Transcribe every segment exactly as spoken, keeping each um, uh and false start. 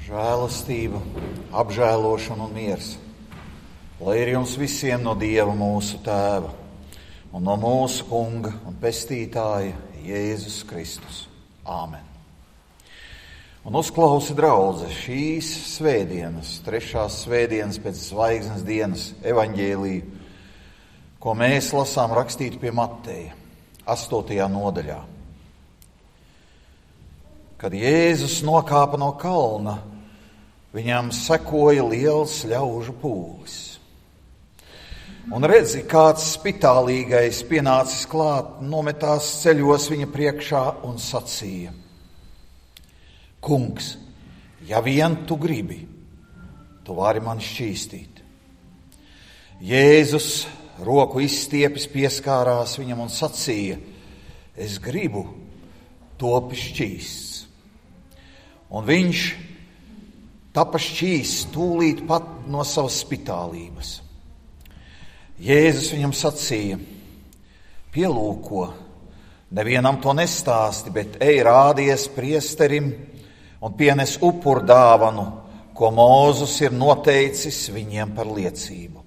Žēlastība, apžēlošana un miers, lai ir jums visiem no Dieva mūsu Tēva un no mūsu Kunga un Pestītāja Jēzus Kristus. Āmen. Un uzklausa draudze šīs svētdienas, trešās svētdienas pēc zvaigznes dienas evaņģēliju, ko mēs lasām rakstīt pie Mateja, astotajā nodaļā. Kad Jēzus nokāpa no kalna, viņam sekoja liels ļaužu pūlis. Un redzi, kāds spitālīgais pienācis klāt, nometās ceļos viņa priekšā un sacīja: Kungs, ja vien tu gribi, tu vari mani šķīstīt. Jēzus roku izstiepis pieskārās viņam un sacīja: Es gribu, topi šķīsts. Un viņš tapa šķīsts tūlīt pat no savas spitālības. Jēzus viņam sacīja: Pielūko, nevienam to nestāsti, bet ej rādies priesterim un pienes upuru dāvanu, ko Mūzes ir noteicis viņiem par liecību.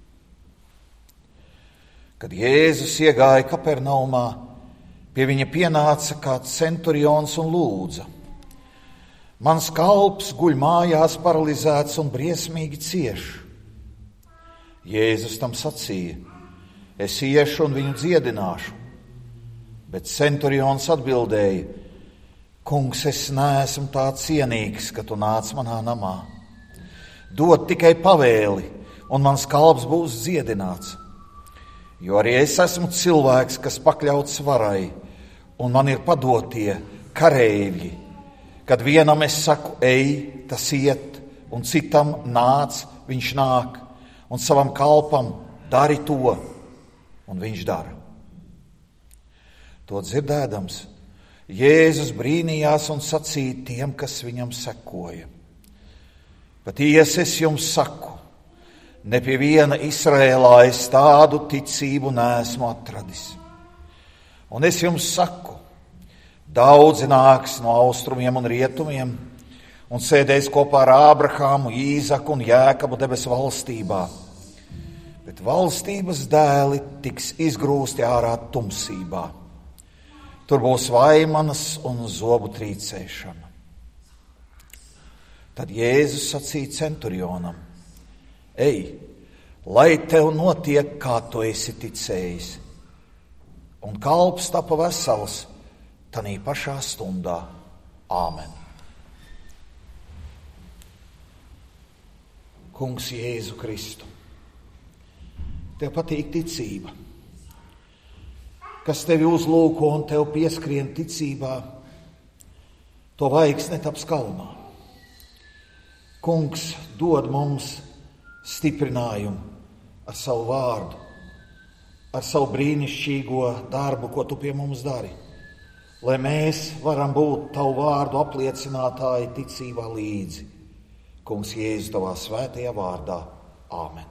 Kad Jēzus iegāja Kapernaumā, pie viņa pienāca kāds centurions un lūdza: Mans kalps guļ mājās paralizēts un briesmīgi cieš. Jēzus tam sacīja: Es iešu un viņu dziedināšu. Bet centurions atbildēja: Kungs, es neesmu tā cienīgs, ka tu nāc manā namā. Dod tikai pavēli, un mans kalps būs dziedināts. Jo arī es esmu cilvēks, kas pakļauts varai, un man ir padotie kareivji. Kad vienam es saku, ej, tas iet, un citam nāc, viņš nāk, un savam kalpam dari to, un viņš dara. To dzirdēdams, Jēzus brīnījās un sacīja tiem, kas viņam sekoja: Patiesi es jums saku, ne pie viena Izrēlā es tādu ticību neesmu atradis. Un es jums saku, daudzi nāks no austrumiem un rietumiem un sēdēs kopā ar Ābrahāmu, Īzaku un Jēkabu debesu valstībā. Bet valstības dēli tiks izgrūsti ārā tumsībā. Tur būs vaimanas un zobu trīcēšana. Tad Jēzus sacīja centurionam: Ej, lai tev notiek, kā tu esi ticējis. Un kalps tapa vesels tanī pašā stundā. Āmen. Kungs Jēzu Kristu, tev patīk ticība. Kas tevi uzlūko un tev pieskrien ticībā, to vaigs netaps kalnā. Kungs dod mums stiprinājumu ar savu vārdu, ar savu brīnišķīgo darbu, ko tu pie mums dari, lai mēs varam būt tavu vārdu apliecinātāji ticībā līdzi. Kungs Jēzus tavā svētajā vārdā. Āmen.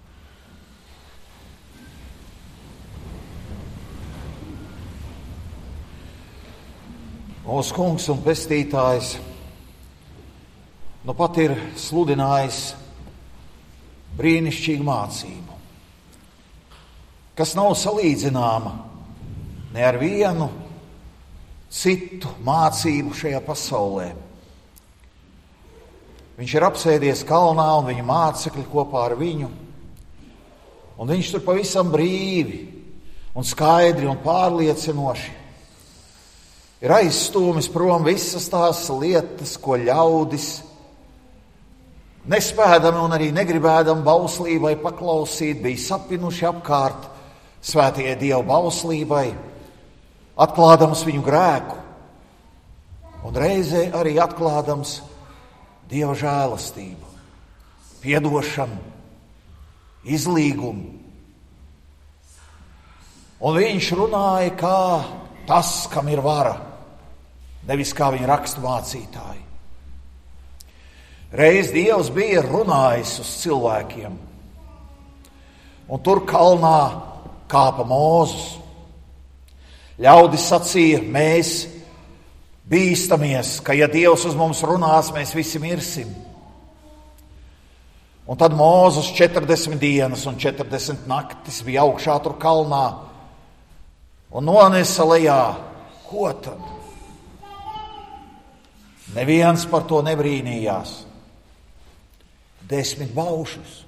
Mūsu Kungs un Pestītājs nu pat ir sludinājis brīnišķīgu mācību, kas nav salīdzināma ne ar vienu citu mācību šajā pasaulē. Viņš ir apsēdies kalnā un viņa mācekļi kopā ar viņu, un viņš tur pavisam brīvi un skaidri un pārliecinoši ir aizstūmis prom visas tās lietas, ko ļaudis nespēdami un arī negribēdami bauslībai paklausīt, bija sapinuši apkārt svētajai Dieva bauslībai, atklādams viņu grēku un reizē arī atklādams Dieva žēlastību, piedošanu, izlīgumu. Un viņš runāja kā tas, kam ir vara, nevis kā viņa rakstu mācītāji. Reiz Dievs bija runājis uz cilvēkiem, un tur kalnā kāpa Mūzes. Ļaudis sacīja: Mēs bīstamies, ka ja Dievs uz mums runās, mēs visi mirsim. Un tad Mūzes četrdesmit dienas un četrdesmit naktis bija augšā tur kalnā un nonesa lejā. Ko tad? Neviens par to nebrīnījās. Desmit baušus.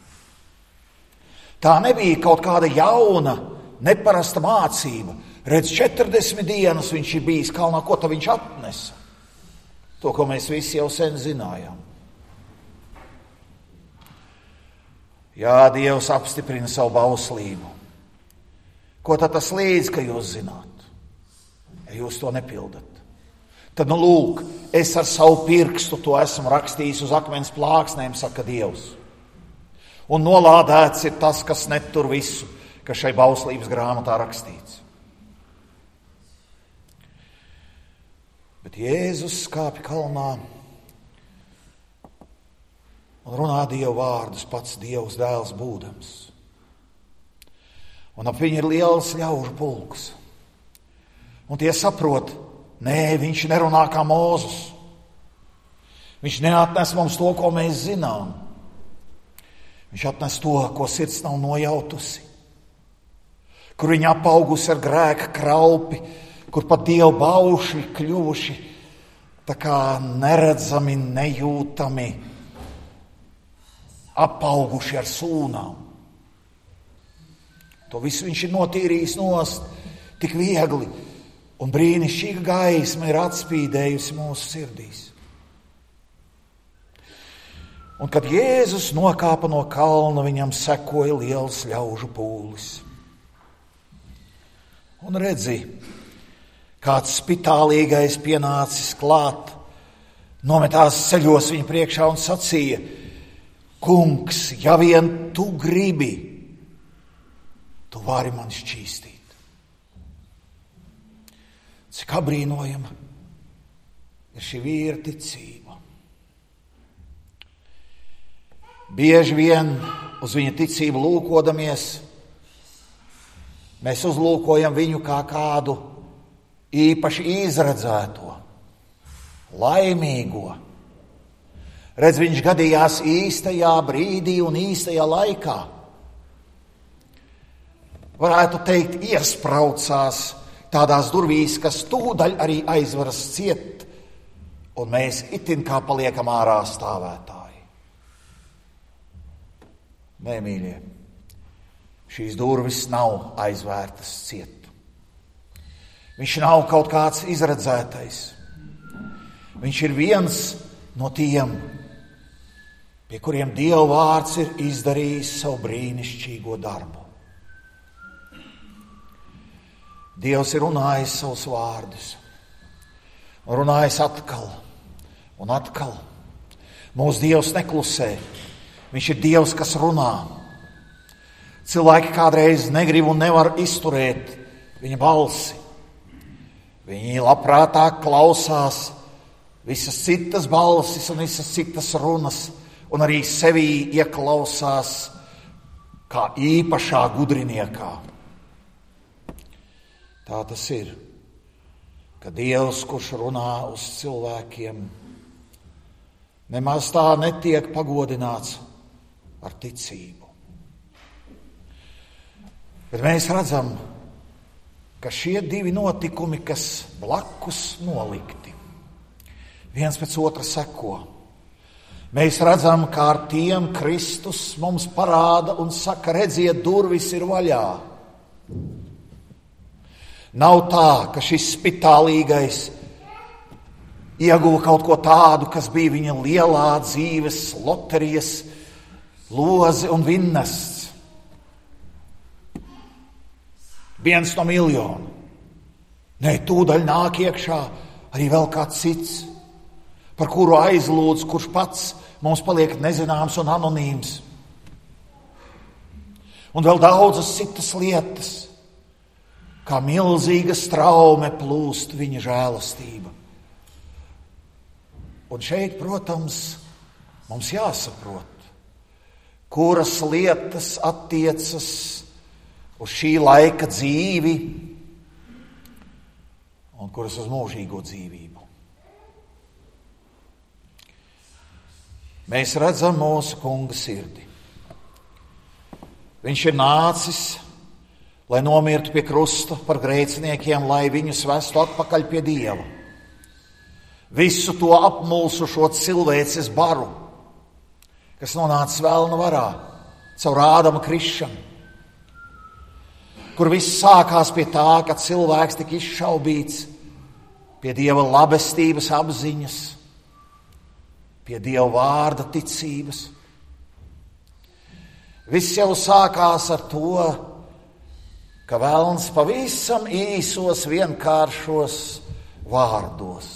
Tā nebija kaut kāda jauna, neparasta mācība. Redz, četrdesmit dienas viņš ir bijis kalnā, ko tad viņš atnesa? To, ko mēs visi jau sen zinājām. Jā, Dievs apstiprina savu bauslību. Ko tad tas līdz, ka jūs zināt? Ja jūs to nepildat. Tad, nu lūk, es ar savu pirkstu to esmu rakstījis uz akmens plāksnēm, saka Dievs. Un nolādēts ir tas, kas netur visu, kas šai bauslības grāmatā rakstīts. Bet Jēzus skāpj kalnā un runā Dievu vārdus, pats Dievs dēls būdams. Un ap viņu ir liels ļaužu pulks. Un tie saprot, nē, viņš nerunā kā Mūzes. Viņš neatnes mums to, ko mēs zinām. Viņš atnes to, ko sirds nav nojautusi. Kur viņa apaugusi ar grēka kraupi, kur pat Dieva bauši kļuvuši tā kā neredzami, nejūtami, apauguši ar sūnām. To visu viņš ir notīrījis nost tik viegli, un brīnišķīga gaisma ir atspīdējusi mūsu sirdīs. Un kad Jēzus nokāpa no kalna, viņam sekoja liels ļaužu pūlis. Un redzi, kāds spitālīgais pienācis klāt, nometās ceļos viņa priekšā un sacīja: Kungs, ja vien tu gribi, tu vari mani šķīstīt. Cik abrīnojama ir šī vīra ticība. Bieži vien uz viņa ticību lūkodamies, mēs uzlūkojam viņu kā kādu īpaši izredzēto, laimīgo. Redz, viņš gadījās īstajā brīdī un īstajā laikā. Varētu teikt, iespraucās tādās durvīs, kas tūdaļ arī aizveras ciet, un mēs itin kā paliekam ārā stāvētāji. Nē, mīļie, šīs durvis nav aizvērtas ciet. Viņš nav kaut kāds izredzētais. Viņš ir viens no tiem, pie kuriem Dieva vārds ir izdarījis savu brīnišķīgo darbu. Dievs ir runājis savus vārdus, un runājis atkal un atkal. Mūsu Dievs neklusē. Viņš ir Dievs, kas runā. Cilvēki kādreiz negrib un nevar izturēt viņa balsi. Viņi labprātāk klausās visas citas balsis un visas citas runas, un arī sevī ieklausās kā īpašā gudriniekā. Tā tas ir, ka Dievs, kurš runā uz cilvēkiem, nemaz tā netiek pagodināts ar ticību. Bet mēs redzam, ka šie divi notikumi, kas blakus nolikti, viens pēc otra seko. Mēs redzam, kā ar tiem Kristus mums parāda un saka: redziet, durvis ir vaļā. Nav tā, ka šis spitālīgais ieguva kaut ko tādu, kas bija viņa lielā dzīves loterijas loze un vinnests. Viens no miljonu. Nē, tūdaļ nāk iekšā arī vēl kāds cits, par kuru aizlūdz, kurš pats mums paliek nezināms un anonīms. Un vēl daudzas citas lietas, kā milzīga straume plūst viņa žēlastība. Un šeit, protams, mums jāsaprot, kuras lietas attiecas uz šī laika dzīvi un kuras uz mūžīgo dzīvību. Mēs redzam mūsu Kunga sirdi. Viņš ir nācis, lai nomirtu pie krusta par grēciniekiem, lai viņus vestu atpakaļ pie Dieva. Visu to apmulsušo cilvēces baru, kas nonāca velna varā caur Ādama krišanu, kur viss sākās pie tā, ka cilvēks tika izšaubīts pie Dieva labestības apziņas, pie Dieva vārda ticības. Viss jau sākās ar to, ka velns pavisam īsos, vienkāršos vārdos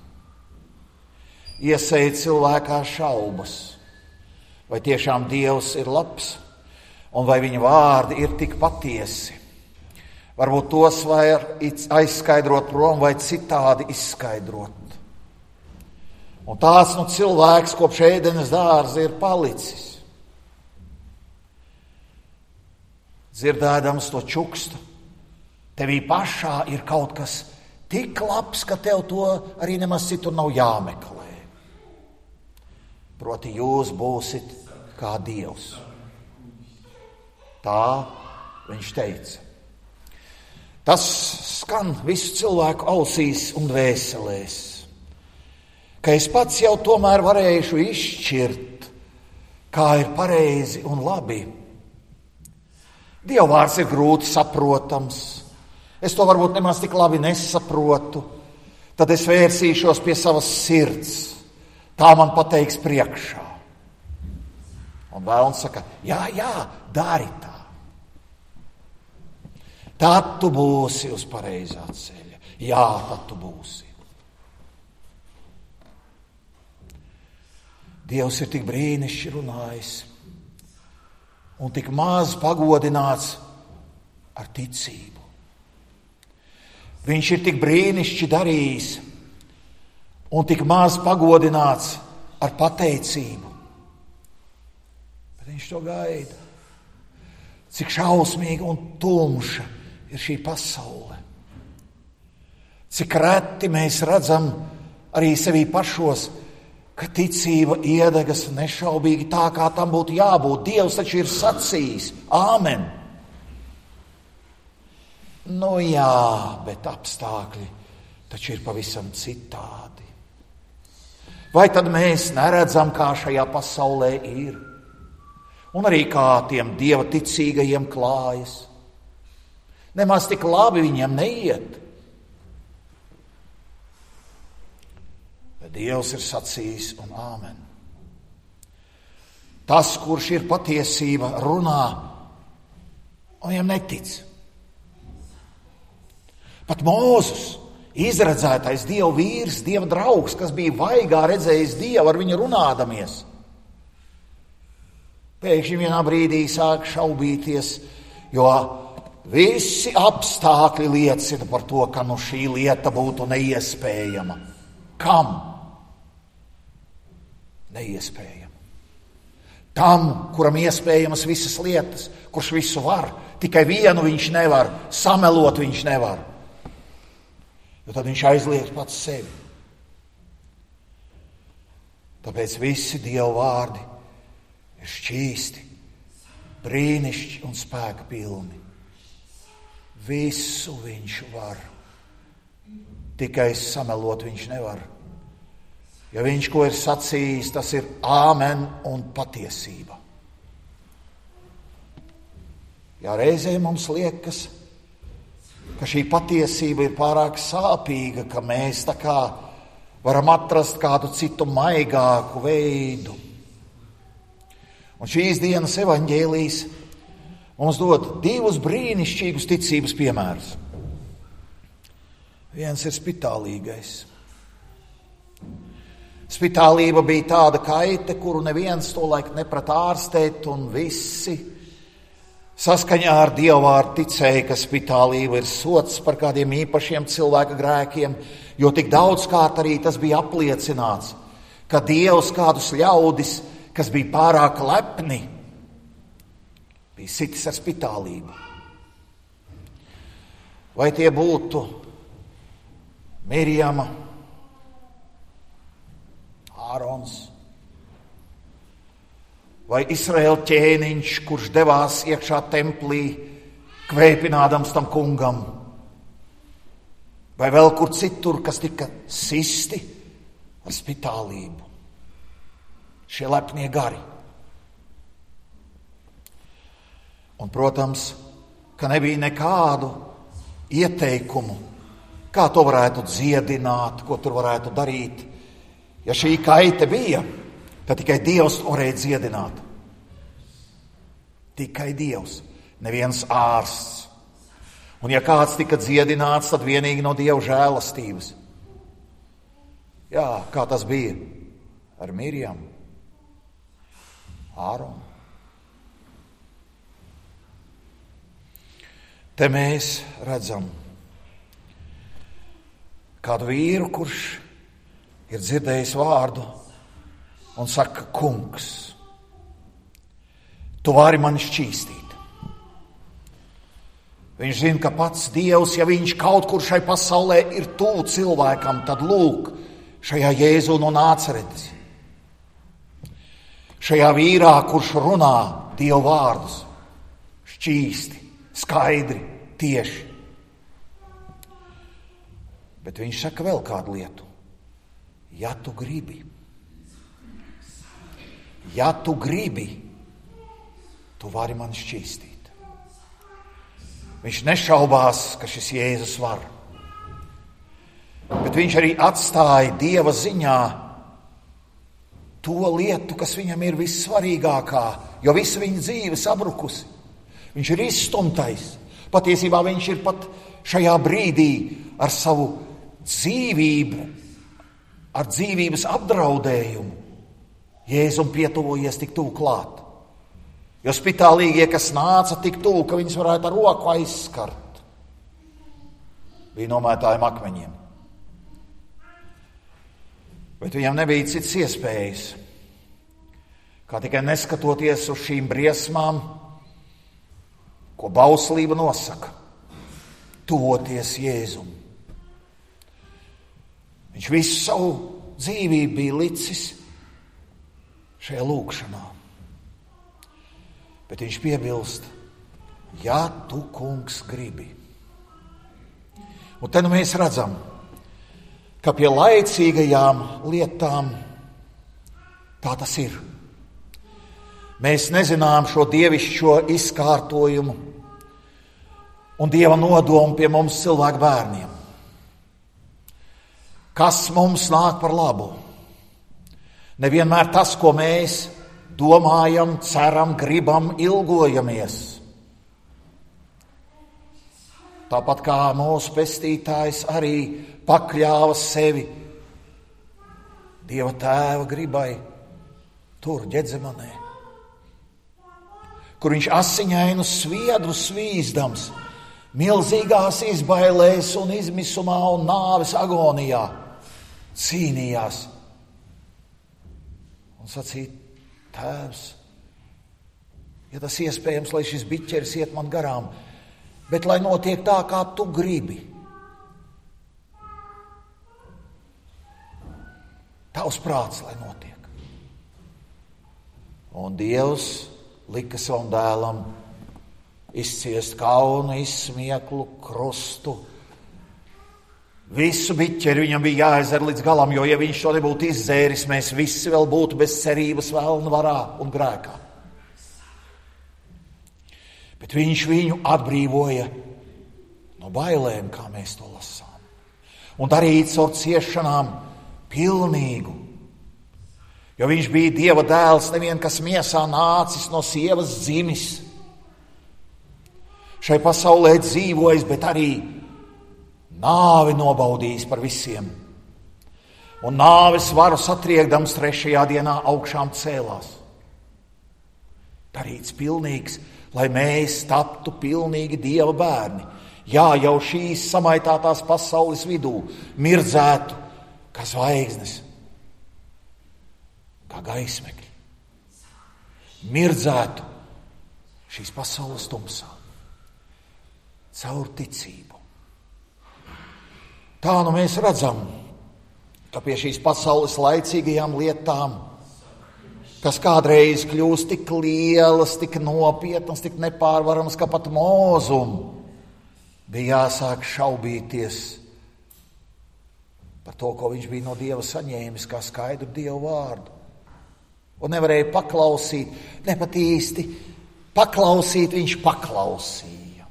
iesēja cilvēkā šaubas, vai tiešām Dievs ir labs un vai viņa vārdi ir tik patiesi. Varbūt tos var aizskaidrot prom vai citādi izskaidrot. Un tāds nu cilvēks kopš ēdenes dārza ir palicis. Dzirdēdams to čukstu, tevī pašā ir kaut kas tik labs, ka tev to arī nemaz citur nav jāmeklē. Proti jūs būsit kā Dievs. Tā viņš teica. Tas skan visu cilvēku ausīs un dvēselēs, ka es pats jau tomēr varēšu izšķirt, kā ir pareizi un labi. Dievvvārds ir grūti saprotams, es to varbūt nemaz tik labi nesaprotu, tad es vērsīšos pie savas sirds, tā man pateiks priekšā. Un velns saka, jā, jā, dari tā. Tad tu būsi uz pareizā ceļa. Jā, tad tu būsi. Dievs ir tik brīnišķīgi runājis un tik maz pagodināts ar ticību. Viņš ir tik brīnišķīgi darījis un tik maz pagodināts ar pateicību. Bet viņš to gaida. Cik šausmīga un tumša ir šī pasaule. Cik reti mēs redzam arī sevī pašos, ka ticība iedegas nešaubīgi tā, kā tam būtu jābūt. Dievs taču ir sacījis. Āmen. Nu jā, bet apstākļi taču ir pavisam citādi. Vai tad mēs neredzam, kā šajā pasaulē ir? Un arī kā tiem Dieva ticīgajiem klājas. Nemaz tik labi viņiem neiet. Bet Dievs ir sacījis un āmen. Tas, kurš ir patiesība, runā un viņam netic. Pat Mūzes, izredzētais Dieva vīrs, Dieva draugs, kas bija vaigā redzējis Dievu ar viņu runādamies, pēkšņi vienā brīdī sāk šaubīties, jo visi apstākļi liecina par to, ka nu šī lieta būtu neiespējama. Kam? Neiespējama. Tam, kuram iespējamas visas lietas, kurš visu var, tikai vienu viņš nevar, samelot viņš nevar. Jo tad viņš aizliedz pats sevi. Tāpēc visi Dieva vārdi ir šķīsti, brīnišķi un spēka pilni. Visu viņš var, tikai samelot viņš nevar. Ja viņš ko ir sacījis, tas ir āmen un patiesība. Ja reizē mums liekas, ka šī patiesība ir pārāk sāpīga, ka mēs tā kā varam atrast kādu citu maigāku veidu. Un šīs dienas evaņģēlijs mums dod divus brīnišķīgus ticības piemērus. Viens ir spitālīgais. Spitālība bija tāda kaite, kuru neviens to laiku neprat ārstēt, un visi saskaņā ar Dievvvārdu ticēja, ka spitālība ir sots par kādiem īpašiem cilvēka grēkiem, jo tik daudzkārt arī tas bija apliecināts, ka Dievs kādus ļaudis, kas bija pārāk lepni, bija sitis ar spitālību. Vai tie būtu Mirjama, Ārons vai Izraēla ķēniņš, kurš devās iekšā templī, kvēpinādams tam kungam, vai vēl kur citur, kas tika sisti ar spitālību. Šie lepnie gari. Un, protams, ka nebija nekādu ieteikumu, kā to varētu dziedināt, ko tur varētu darīt. Ja šī kaite bija, tad tikai Dievs varēja dziedināt. Tikai Dievs, neviens ārsts. Un ja kāds tika dziedināts, tad vienīgi no Dieva žēlastības. Jā, kā tas bija ar Mirjamu, Āronu. Te mēs redzam kādu vīru, kurš ir dzirdējis vārdu un saka, kungs, tu vari mani šķīstīt. Viņš zina, ka pats Dievs, ja viņš kaut kur šai pasaulē ir tuvu cilvēkam, tad lūk, šajā Jēzu no Nāceretes. Šajā vīrā, kurš runā Dievu vārdus, šķīsti, skaidri, tieši. Bet viņš saka vēl kādu lietu. Ja tu gribi, ja tu gribi, tu vari mani šķīstīt. Viņš nešaubās, ka šis Jēzus var. Bet viņš arī atstāja Dieva ziņā to lietu, kas viņam ir vissvarīgākā, jo visa viņa dzīve sabrukusi. Viņš ir izstumtais. Patiesībā viņš ir pat šajā brīdī ar savu dzīvību, ar dzīvības apdraudējumu Jēzum pietuvojies tik tuvu klāt. Jo spitālīgie, kas nāca tik tuvu, ka viņus varētu ar roku aizskart, bija nomētājiem akmeņiem. Bet viņam nebija cits iespējas, kā tikai neskatoties uz šīm briesmām, ko bauslība nosaka, tuvoties Jēzum. Viņš visu savu dzīvību bija licis šajā lūkšanā. Bet viņš piebilst, ja tu, kungs, gribi. Un te nu mēs redzam, ka pie laicīgajām lietām tā tas ir. Mēs nezinām šo dievišķo izkārtojumu un Dieva nodomu pie mums cilvēku bērniem. Kas mums nāk par labu? Nevienmēr tas, ko mēs domājam, ceram, gribam, ilgojamies. Tāpat kā mūsu pestītājs arī pakļāva sevi Dieva tēva gribai tur, Ģedzemanē, kur viņš asiņainu sviedru svīzdams, milzīgās izbailēs un izmisumā un nāves agonijā cīnījās un sacīja, tēvs, ja tas iespējams, lai šis biķeris iet man garām, bet lai notiek tā, kā tu gribi. Tavs prāts, lai notiek. Un Dievs lika savam dēlam izciest kaunu, izsmieklu, krustu. Visu biķeri viņam bija jāaizdara līdz galam, jo ja viņš to nebūtu izdzēris, mēs visi vēl būtu bez cerības vēlna varā un grēkā. Bet viņš viņu atbrīvoja no bailēm, kā mēs to lasām. Un darīt caur ciešanām pilnīgu. Jo viņš bija Dieva dēls, nevien kas miesā nācis no sievas dzimis. Šai pasaulē dzīvojis, bet arī nāvi nobaudījis par visiem. Un nāves varu satriekdams trešajā dienā augšām cēlās. Darīts pilnīgs, lai mēs taptu pilnīgi Dieva bērni. Jā, jau šīs samaitātās pasaules vidū mirdzētu kā zvaigznes, kā gaismekļi. Mirdzētu šīs pasaules tumsā caur ticību. Tā nu mēs redzam, ka pie šīs pasaules laicīgajām lietām, kas kādreiz kļūst tik lielas, tik nopietnas, tik nepārvaramas, kā pat mūzum, bija jāsāk šaubīties par to, ko viņš bija no Dieva saņēmis, kā skaidru Dievu vārdu. Un nevarēja paklausīt, ne pat īsti paklausīt, viņš paklausīja.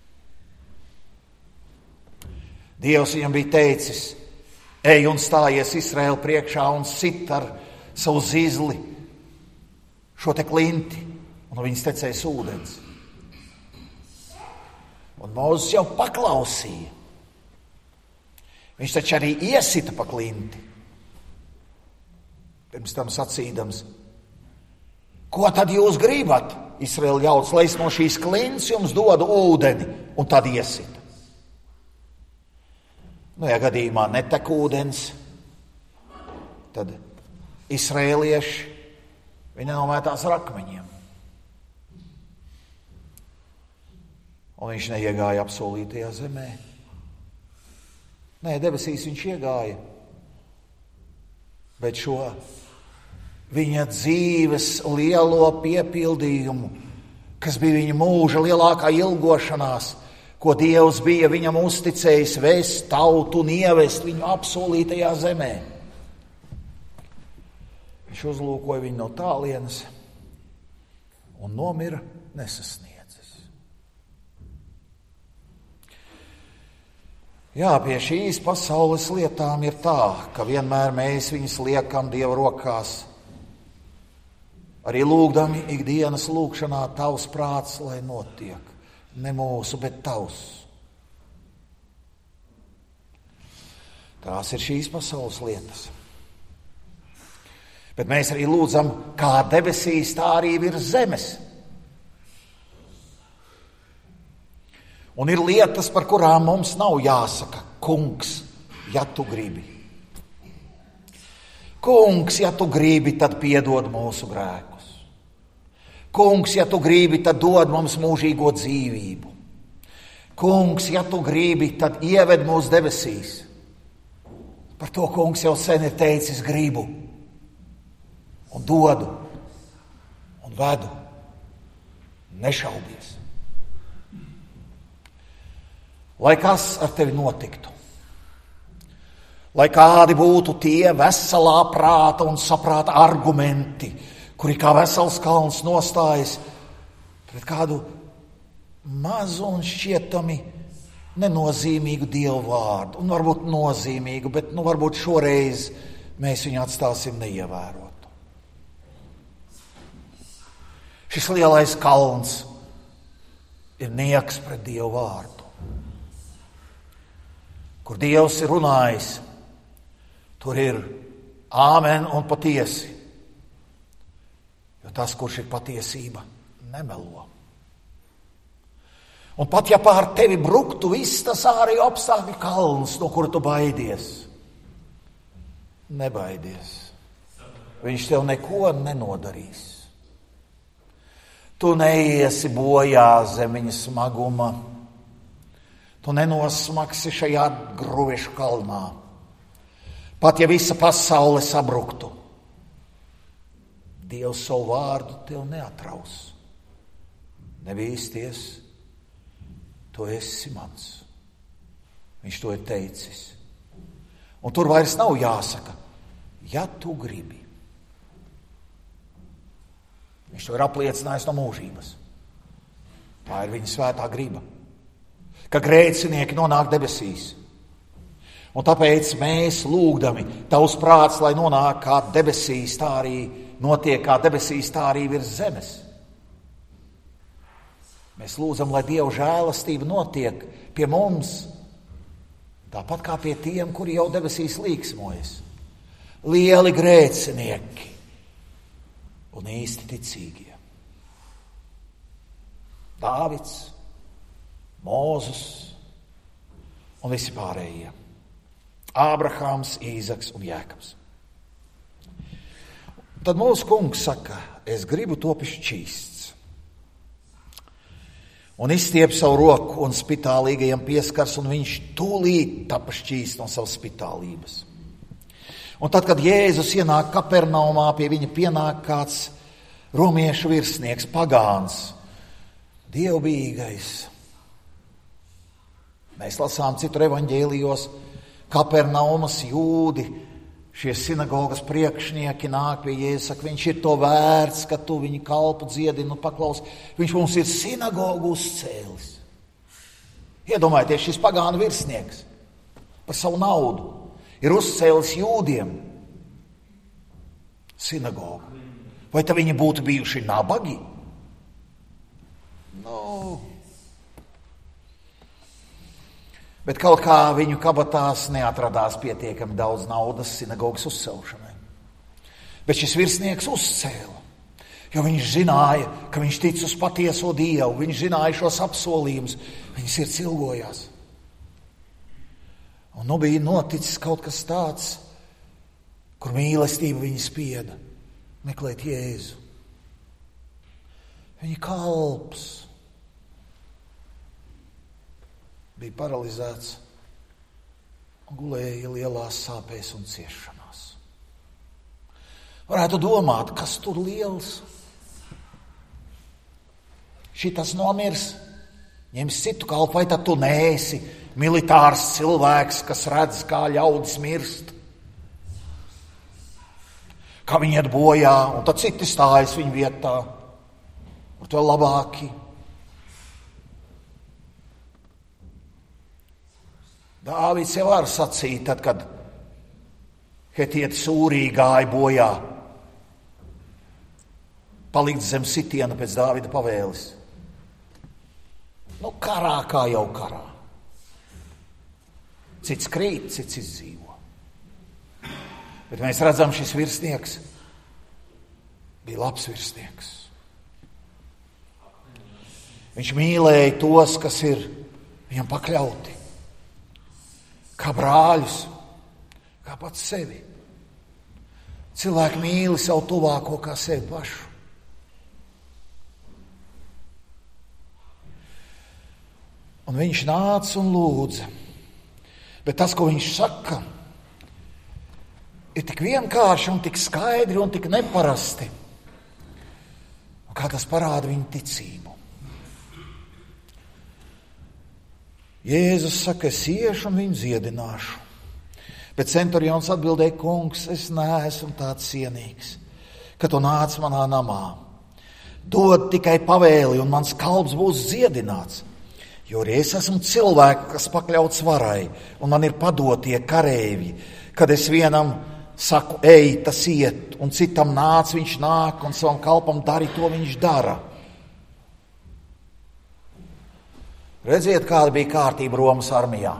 Dievs viņam bija teicis, ej un stājies Izraēla priekšā un sit ar savu zizli šo te klinti, un viņas tecēs ūdens. Un Mūzes jau paklausīja. Viņš taču arī iesita pa klinti. Pirms tam sacīdams, ko tad jūs gribat, Izraēla ļauds, lai es no šīs klints jums dodu ūdeni, un tad iesita. Nu, ja gadījumā netek ūdens, tad izraēlieši viņi nomētās ar akmeņiem. Un viņš neiegāja apsolītajā zemē. Nē, debesīs viņš iegāja, bet šo viņa dzīves lielo piepildījumu, kas bija viņa mūža lielākā ilgošanās, ko Dievs bija viņam uzticējis vest tautu un ievest viņu apsolītajā zemē. Viņš uzlūkoja viņu no tālienes un nomira nesasniedzis. Jā, pie šīs pasaules lietām ir tā, ka vienmēr mēs viņus liekam Dieva rokās, arī lūgdami ikdienas lūgšanā tavs prāts, lai notiek. Ne mūsu, bet tavs. Tās ir šīs pasaules lietas. Bet mēs arī lūdzam, kā debesīs, tā arī virs zemes. Un ir lietas, par kurām mums nav jāsaka, kungs, ja tu gribi. Kungs, ja tu gribi, tad piedod mūsu grēkus. Kungs, ja tu gribi, tad dod mums mūžīgo dzīvību. Kungs, ja tu gribi, tad ieved mūs debesīs. Par to kungs jau sen ir teicis, gribu un dodu un vedu. Nešaubies. Lai kas ar tevi notiktu, lai kādi būtu tie veselā prāta un saprāta argumenti, kuri kā vesels kalns nostājas pret kādu mazu un šķietami nenozīmīgu Dievu vārdu. Un varbūt nozīmīgu, bet nu varbūt šoreiz mēs viņu atstāsim neievērotu. Šis lielais kalns ir nieks pret Dievu vārdu. Kur Dievs ir runājis, tur ir āmen un patiesi. Jo tas, kurš ir patiesība, nemelo. Un pat ja pār tevi bruktu viss tas ārējo apstākļu kalns, no kura tu baidies, nebaidies. Viņš tev neko nenodarīs. Tu neiesi bojā zem viņa smaguma. Tu nenosmagsi šajā gruvešu kalnā. Pat ja visa pasaule sabruktu, Dievs savu vārdu tev neatraus. Nebīsties, tu esi mans. Viņš to ir teicis. Un tur vairs nav jāsaka, ja tu gribi. Viņš to ir apliecinājis no mūžības. Tā ir viņa svētā griba. Ka grēcinieki nonāk debesīs. Un tāpēc mēs lūgdami, tavs prāts, lai nonāk kā debesīs, tā arī notiek kā debesīs, tā arī virs zemes. Mēs lūdzam, lai Dieva žēlastība notiek pie mums, tāpat kā pie tiem, kuri jau debesīs līksmojas. Lieli grēcinieki un īsti ticīgie. Dāvids, Mūzes un visi pārējie. Ābrahāms, Īzaks un Jēkabs. Tad mūsu kungs saka, es gribu topi šķīsts. un izstiep savu roku un spitālīgajam pieskars, un viņš tūlīt tapa šķīsts no savas spitālības. Un tad, kad Jēzus ienāk Kapernaumā, pie viņa pienāk kāds romiešu virsnieks, pagāns, dievbijīgais. Mēs lasām citur evaņģēlijos, Kapernaumas jūdi, šie sinagogas priekšnieki nāk pie Jēzus, saka, viņš ir to vērts, ka tu viņu kalpu dziedi, nu paklaus, viņš mums ir sinagogu uzcēlis. Iedomājieties, šis pagānu virsnieks par savu naudu ir uzcēlis jūdiem sinagogu. Vai tad viņi būtu bijuši nabagi? Nu, bet kaut kā viņu kabatās neatradās pietiekami daudz naudas sinagogas uzcelšanai. Bet šis virsnieks uzcēla, jo viņš zināja, ka viņš tic uz patieso Dievu, viņš zināja šos apsolījumus, viņa sirds ilgojās. Un nu bija noticis kaut kas tāds, kur mīlestība viņu spieda meklēt Jēzu. Viņa kalps bija paralizēts un gulēja lielās sāpēs un ciešanās. Varētu domāt, kas tur liels? Šitas nomirs, ņems citu kalpu, vai tad tu neesi militārs cilvēks, kas redz, kā ļaudis mirst? Kā viņi iet bojā, un tad citi stājas viņu vietā, un to labāki. Dāvids jau var sacīt, tad, kad hetieti Sūrī gāja bojā, palikt zem sitiena pēc Dāvida pavēles. Nu, karā kā jau karā. Cits krīt, cits izdzīvo. Bet mēs redzam, šis virsnieks bija labs virsnieks. Viņš mīlēja tos, kas ir viņam pakļauti. Kā brāļus, kā pats sevi. Cilvēki mīli savu tuvāko kā sevi pašu. Un viņš nāca un lūdza. Bet tas, ko viņš saka, ir tik vienkārši un tik skaidri un tik neparasti. Un kā tas parāda viņa ticību. Jēzus saka, es iešu un viņu dziedināšu. Bet centurions atbildēja, kungs, es neesmu tāds cienīgs, ka tu nāc manā namā. Dod tikai pavēli un mans kalps būs dziedināts. Jo arī es esmu cilvēks, kas pakļauts varai, un man ir padotie kareivji. Kad es vienam saku, ej, tas iet, un citam nāc, viņš nāk, un savam kalpam dari to, viņš dara. Redziet, kāda bija kārtība Romas armijā.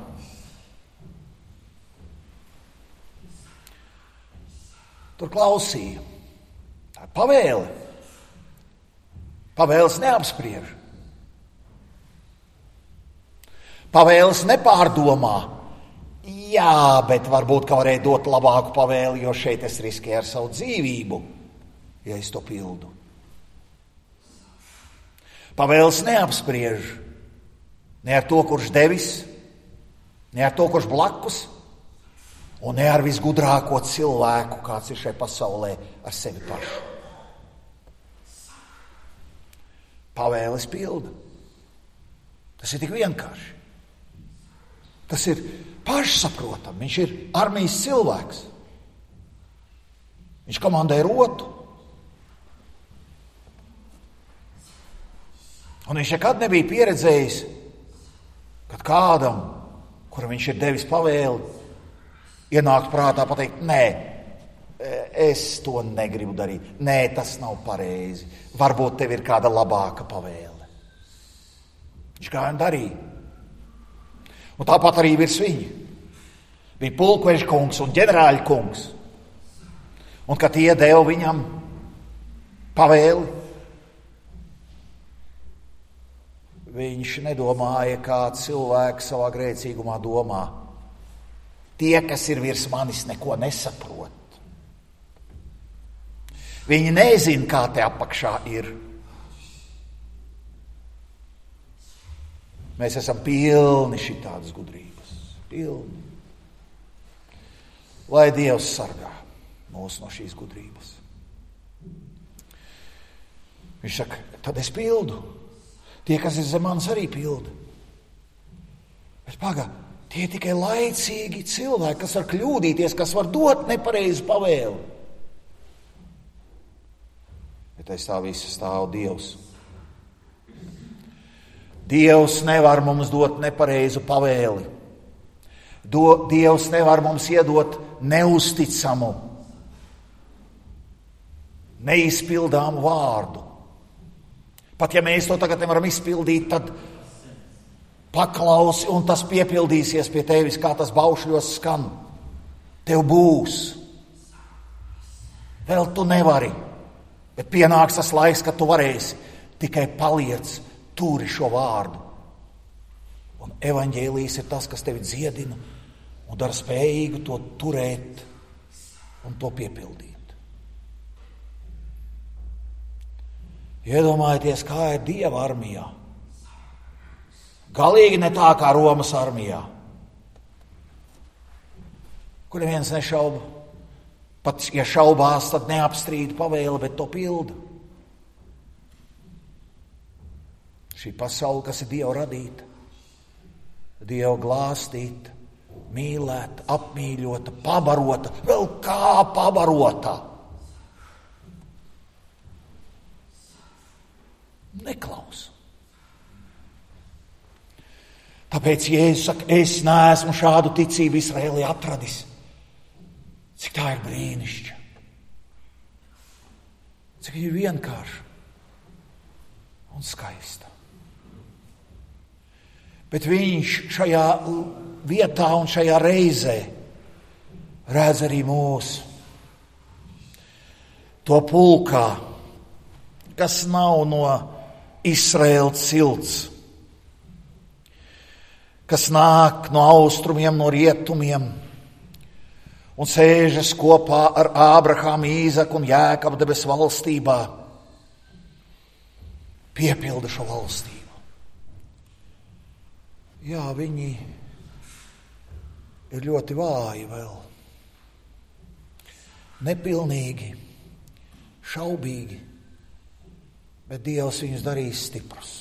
Tur klausīja. Tā ir pavēle. Pavēles neapspriež. Pavēles nepārdomā. Jā, bet varbūt, ka varēja dot labāku pavēli, jo šeit es riskēju ar savu dzīvību, ja es to pildu. Pavēles neapspriež. Ne ar to, kurš devis, ne ar to, kurš blakus, un ne ar visgudrāko cilvēku, kāds ir šai pasaulē, ar sevi pašu. Pavēles pilda. Tas ir tik vienkārši. Tas ir pašsaprotam. Viņš ir armijas cilvēks. Viņš komandē rotu. Un viņš nekad nebija pieredzējis, kad kādam, kuram viņš ir devis pavēli, ienākt prātā pateikt, nē, es to negribu darīt. Nē, tas nav pareizi. Varbūt tev ir kāda labāka pavēle. Viņš gāja un darīja. Un tāpat arī virs viņa bija pulkveža kungs un ģenerāļa kungs. Un kad tie deva viņam pavēli, viņš nedomāja, kā cilvēks savā grēcīgumā domā. Tie, kas ir virs manis, neko nesaprot. Viņi nezina, kā te apakšā ir. Mēs esam pilni šitādas gudrības. Pilni. Lai Dievs sargā mūs no šīs gudrības. Viņš saka, tad es pildu. Tie, kas ir zem manis, arī pilda. Bet pagā, tie ir tikai laicīgi cilvēki, kas var kļūdīties, kas var dot nepareizu pavēli. Bet aiz tā visa stāv Dievs. Dievs nevar mums dot nepareizu pavēli. Do, Dievs nevar mums iedot neusticamu, neizpildāmu vārdu. Pat ja mēs to tagad nevaram izpildīt, tad paklausi un tas piepildīsies pie tevis, kā tas baušļos skan. Tev būs. Vēl tu nevari, bet pienāks tas laiks, kad tu varēsi. Tikai paliec, turi šo vārdu. Un evaņģēlijs ir tas, kas tevi dziedina un dara spējīgu to turēt un to piepildīt. Iedomājieties, kā ir Dieva armijā. Galīgi ne tā kā Romas armijā, kur neviens nešauba. Pat, ja šaubās, tad neapstrīd pavēli, bet to pilda. Šī pasaule, kas ir Dieva radīta, Dieva glāstīta, mīlēta, apmīļota, pabarota, vēl kā pabarota. Neklausa. Tāpēc Jēzus saka, es neesmu šādu ticību Izraēlī atradis. Cik tā ir brīnišķa. Cik ir vienkārša un skaista. Bet viņš šajā vietā un šajā reizē redz arī mūsu. To pulkā, kas nav no Izraēlas cilts, kas nāk no austrumiem, no rietumiem un sēžas kopā ar Ābrahāmu, Īzaku un Jēkabu debesu valstībā, piepilda šo valstību. Jā, viņi ir ļoti vāji vēl, nepilnīgi, šaubīgi, bet Dievs viņus darīs stiprus.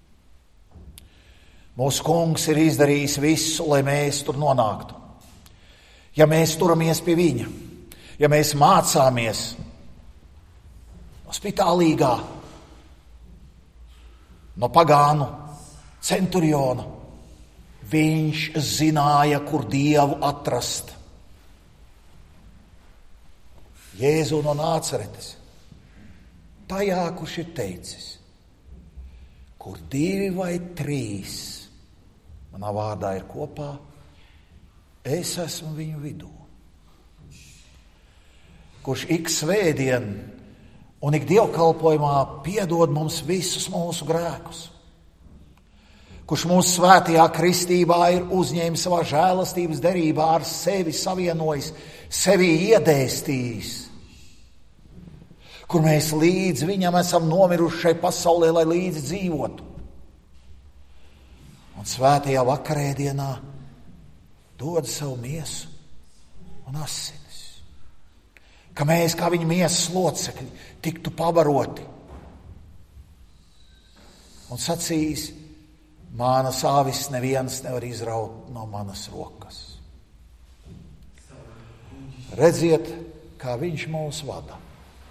Mūsu kungs ir izdarījis visu, lai mēs tur nonāktu. Ja mēs turamies pie viņa, ja mēs mācāmies no spitālīgā, no pagānu centuriona, viņš zināja, kur Dievu atrast. Jēzu no Nāceretes, tajā, kurš ir teicis, kur divi vai trīs manā vārdā ir kopā, es esmu viņu vidū. Kurš ik svētdien un ik dievkalpojumā piedod mums visus mūsu grēkus. Kurš mūsu svētajā kristībā ir uzņēmis savā žēlastības derībā, ar sevi savienojis, sevi iedēstījis. Kur mēs līdz viņam esam nomiruši šai pasaulē, lai līdzi dzīvotu. Un svētajā vakarēdienā dod savu miesu un asinis. Ka mēs, kā viņa miesas locekļi, tiktu pabaroti. Un sacīs, manas āvis neviens nevar izraut no manas rokas. Redziet, kā viņš mūs vada.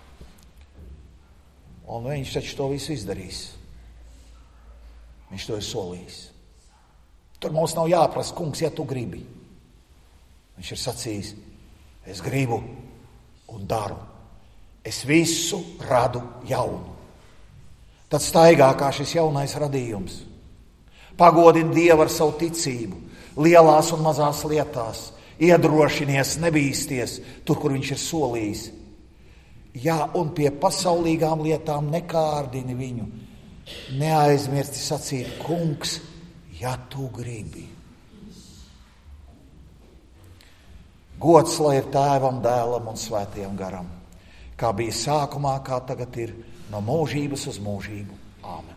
Un viņš taču to visu izdarīs. Viņš to ir solījis. Tur mums nav jāprasa, kungs, ja tu gribi. Viņš ir sacījis, es gribu un daru. Es visu radu jaunu. Tad staigā kā šis jaunais radījums. Pagodini Dievu ar savu ticību, lielās un mazās lietās. Iedrošinies, nebīsties tur, kur viņš ir solījis. Jā, un pie pasaulīgām lietām nekārdini viņu. Neaizmirsti sacīt, kungs, ja tu gribi. Gods lai ir Tēvam, Dēlam un Svētajam garam, kā bija sākumā, kā tagad ir, no mūžības uz mūžību. Āmen.